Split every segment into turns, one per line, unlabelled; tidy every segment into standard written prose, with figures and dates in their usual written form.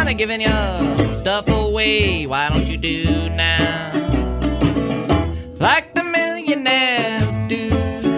tired of giving your stuff away. Why don't you do now like the millionaires do?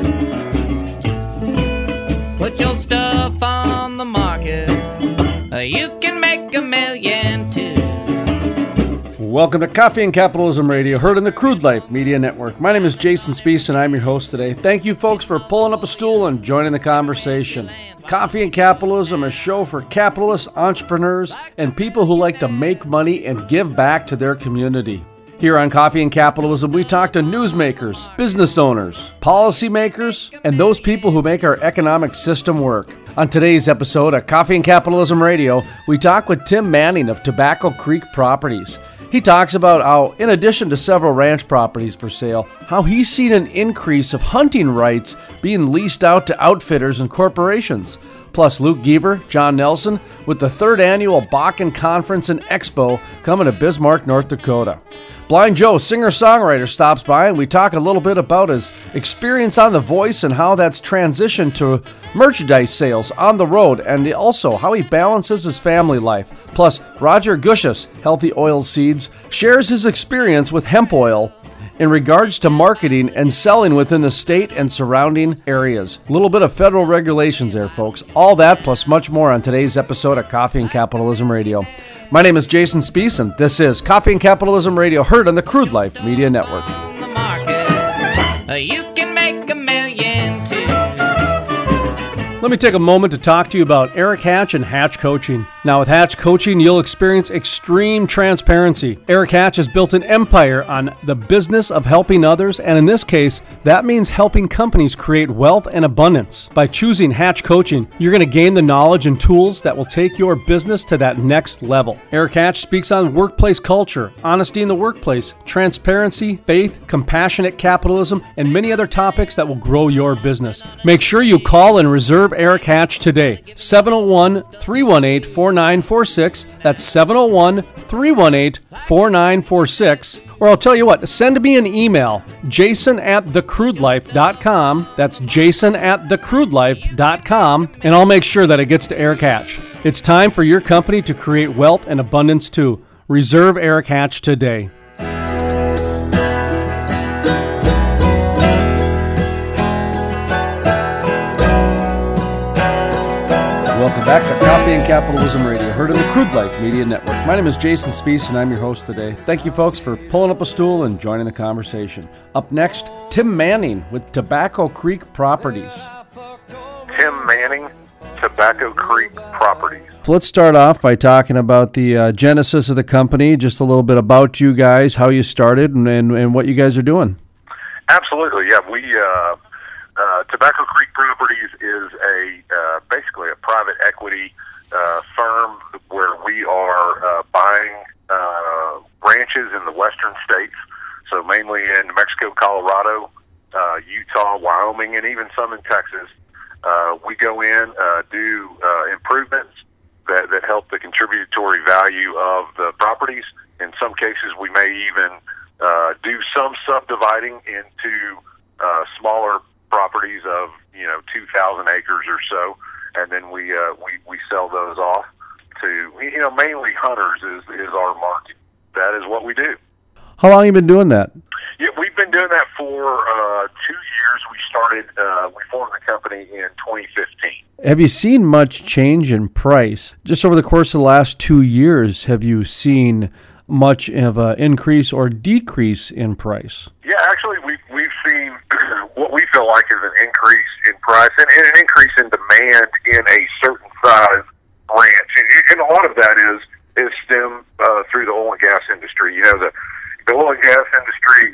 Put your stuff on the market. You can make $1 million too.
Welcome to Coffee and Capitalism Radio, heard on the Crude Life Media Network. My name is Jason Spiess, and I'm your host today. Thank you, folks, for pulling up a stool and joining the conversation. Coffee and Capitalism, a show for capitalists, entrepreneurs, and people who like to make money and give back to their community. Here on Coffee and Capitalism, we talk to newsmakers, business owners, policymakers, and those people who make our economic system work. On today's episode of Coffee and Capitalism Radio, we talk with Tim Manning of Tobacco Creek Properties. He talks about how, in addition to several ranch properties for sale, how he's seen an increase of hunting rights being leased out to outfitters and corporations. Plus, Luke Geaver, John Nelson, with the 3rd annual Bakken Conference and Expo coming to Bismarck, North Dakota. Blind Joe, singer-songwriter, stops by, and we talk a little bit about his experience on The Voice and how that's transitioned to merchandise sales on the road, and also how he balances his family life. Plus, Roger Gushus, Healthy Oil Seeds, shares his experience with hemp oil in regards to marketing and selling within the state and surrounding areas. A little bit of federal regulations there, folks. All that plus much more on today's episode of Coffee and Capitalism Radio. My name is Jason Spiess, and this is Coffee and Capitalism Radio, heard on the Crude Life Media Network.
On the market, you can make $1 million too.
Let me take a moment to talk to you about Eric Hatch and Hatch Coaching. Now, with Hatch Coaching, you'll experience extreme transparency. Eric Hatch has built an empire on the business of helping others, and in this case, that means helping companies create wealth and abundance. By choosing Hatch Coaching, you're going to gain the knowledge and tools that will take your business to that next level. Eric Hatch speaks on workplace culture, honesty in the workplace, transparency, faith, compassionate capitalism, and many other topics that will grow your business. Make sure you call and reserve Eric Hatch today. 701-318-4946. That's 701-318-4946. Or I'll tell you what, send me an email, jason@thecrudelife.com. That's jason@thecrudelife.com, and I'll make sure that it gets to Eric Hatch. It's time for your company to create wealth and abundance too. Reserve Eric Hatch today. Welcome back to Coffee and Capitalism Radio, heard on the Crude Life Media Network. My name is Jason Spiess, and I'm your host today. Thank you, folks, for pulling up a stool and joining the conversation. Up next, Tim Manning with Tobacco Creek Properties.
Tim Manning, Tobacco Creek Properties.
Let's start off by talking about the genesis of the company, just a little bit about you guys, how you started, and what you guys are doing.
Absolutely, yeah. Tobacco Creek Properties is basically a private equity firm where we are buying ranches in the western states, so mainly in New Mexico, Colorado, Utah, Wyoming, and even some in Texas. We go in, do improvements that help the contributory value of the properties. In some cases, we may even do some subdividing into smaller properties of 2,000 acres or so, and then we sell those off to mainly hunters is our market. That is what we do.
How long have you been doing that?
Yeah, we've been doing that for 2 years. We formed the company in 2015.
Have you seen much change in price just over the course of the last 2 years? Have you seen much of an increase or decrease in price?
Yeah, actually, we've seen what we feel like is an increase in price and an increase in demand in a certain size ranch, and a lot of that is stemmed through the oil and gas industry. The oil and gas industry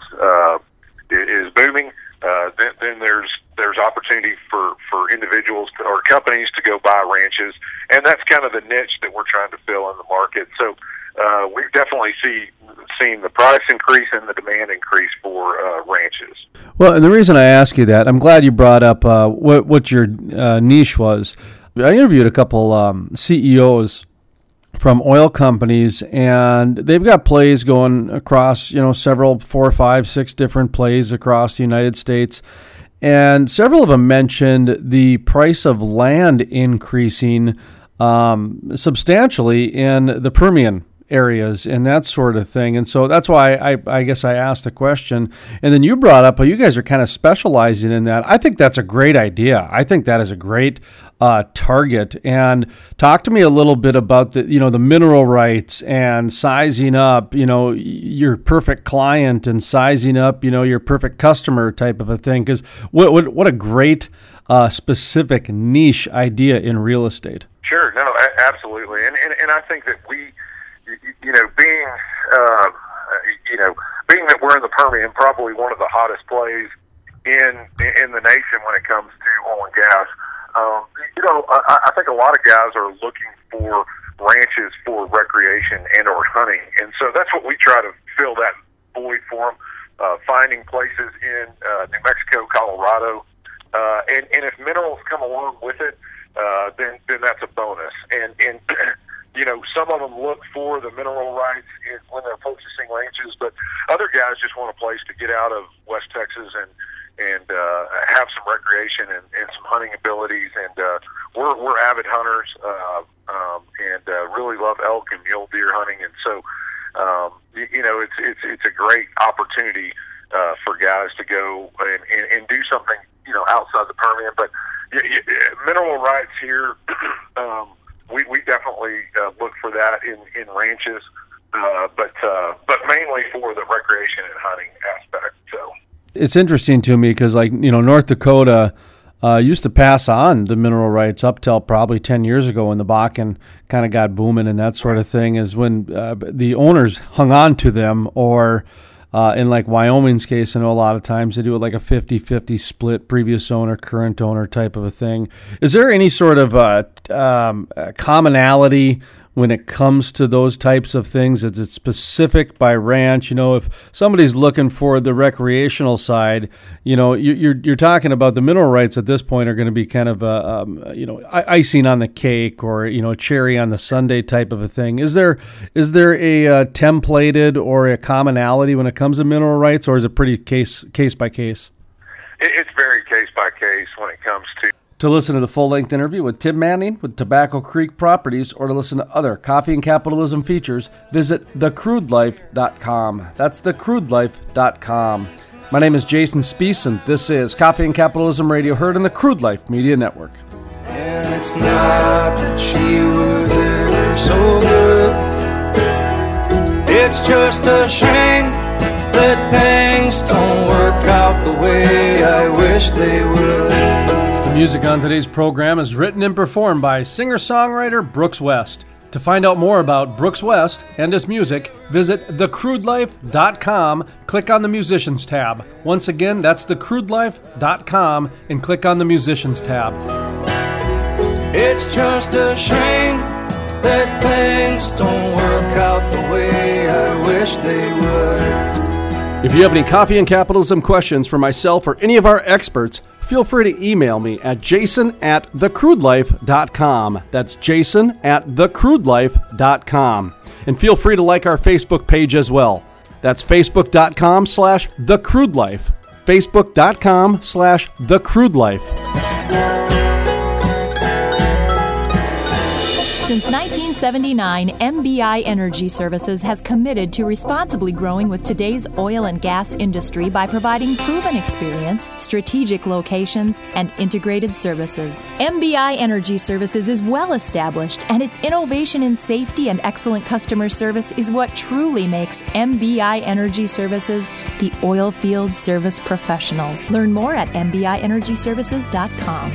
is booming. Then there's opportunity for individuals or companies to go buy ranches, and that's kind of the niche that we're trying to fill in the market. So we've definitely seen the price increase and the demand increase for ranches.
Well, and the reason I ask you that, I'm glad you brought up what your niche was. I interviewed a couple CEOs from oil companies, and they've got plays going across, several, 4, 5, 6 different plays across the United States. And several of them mentioned the price of land increasing substantially in the Permian areas and that sort of thing. And so that's why I guess I asked the question. And then you brought up, you guys are kind of specializing in that. I think that's a great idea. I think that is a great target. And talk to me a little bit about the mineral rights and sizing up, your perfect client and sizing up, your perfect customer type of a thing. Because what a great specific niche idea in real estate.
Sure, no, absolutely. And I think that we, being that we're in the Permian, probably one of the hottest plays in the nation when it comes to oil and gas. I think a lot of guys are looking for ranches for recreation and or hunting, and so that's what we try to fill that void for them. Finding places in New Mexico, Colorado, and if minerals come along with it, then that's a bonus. And some of them look for the mineral rights when they're purchasing ranches, but other guys just want a place to get out of West Texas and have some recreation and some hunting abilities. And we're avid hunters and really love elk and mule deer hunting. And so it's a great opportunity for guys to go and do something outside the Permian. But mineral rights here. We definitely look for that in ranches, but mainly for the recreation and hunting aspect. So
it's interesting to me because, North Dakota used to pass on the mineral rights up till probably 10 years ago when the Bakken kind of got booming and that sort of thing. Is when the owners hung on to them, or in like Wyoming's case, I know a lot of times they do it like a 50-50 split, previous owner, current owner type of a thing. Is there any sort of commonality when it comes to those types of things? Is it specific by ranch? If somebody's looking for the recreational side, you're talking about the mineral rights at this point are going to be kind of icing on the cake, or cherry on the sundae type of a thing. Is there a templated or a commonality when it comes to mineral rights, or is it pretty case by case?
It's very case by case when it comes to.
To listen to the full-length interview with Tim Manning with Tobacco Creek Properties, or to listen to other Coffee and Capitalism features, visit thecrudelife.com. That's thecrudelife.com. My name is Jason Spiess, and this is Coffee and Capitalism Radio, heard in the Crude Life Media Network.
And it's not that she was ever so good. It's just a shame that things don't work out the way I wish they would.
The music on today's program is written and performed by singer-songwriter Brooks West. To find out more about Brooks West and his music, visit thecrudelife.com, click on the Musicians tab. Once again, that's thecrudelife.com, and click on the Musicians tab.
It's just a shame that things don't work out the way I wish they would.
If you have any Coffee and Capitalism questions for myself or any of our experts, feel free to email me at jason@thecrudelife.com. That's jason@thecrudelife.com. And feel free to like our Facebook page as well. That's facebook.com/thecrudelife. facebook.com/thecrudelife.
Since 1979, MBI Energy Services has committed to responsibly growing with today's oil and gas industry by providing proven experience, strategic locations, and integrated services. MBI Energy Services is well established, and its innovation in safety and excellent customer service is what truly makes MBI Energy Services the oil field service professionals. Learn more at mbienergyservices.com.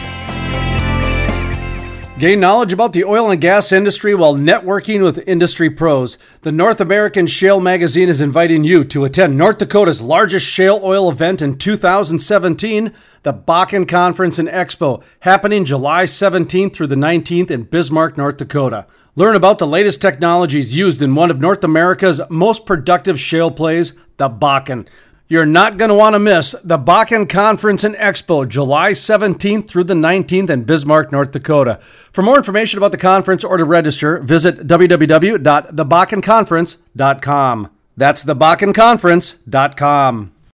Gain knowledge about the oil and gas industry while networking with industry pros. The North American Shale Magazine is inviting you to attend North Dakota's largest shale oil event in 2017, the Bakken Conference and Expo, happening July 17th through the 19th in Bismarck, North Dakota. Learn about the latest technologies used in one of North America's most productive shale plays, the Bakken. You're not going to want to miss the Bakken Conference and Expo, July 17th through the 19th in Bismarck, North Dakota. For more information about the conference or to register, visit www.thebakkenconference.com. That's thebakkenconference.com.